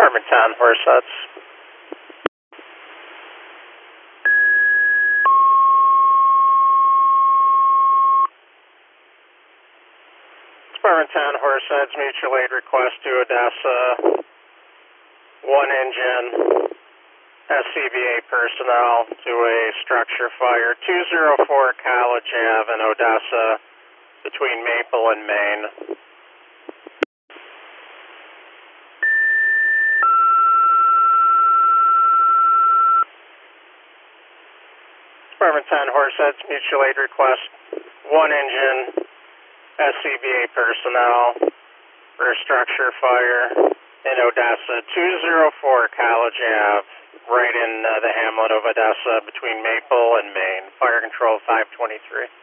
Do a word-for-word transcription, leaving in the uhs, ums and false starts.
Department ten, Horseheads. Department ten, Horseheads, mutual aid request to Odessa. One engine, S C B A personnel to a structure fire, two oh four College Avenue in Odessa, between Maple and Main. Department ten, Horseheads, mutual aid request, one engine, S C B A personnel for a structure fire in Odessa, two oh four College Avenue, right in uh, the hamlet of Odessa between Maple and Main. Fire control five twenty-three.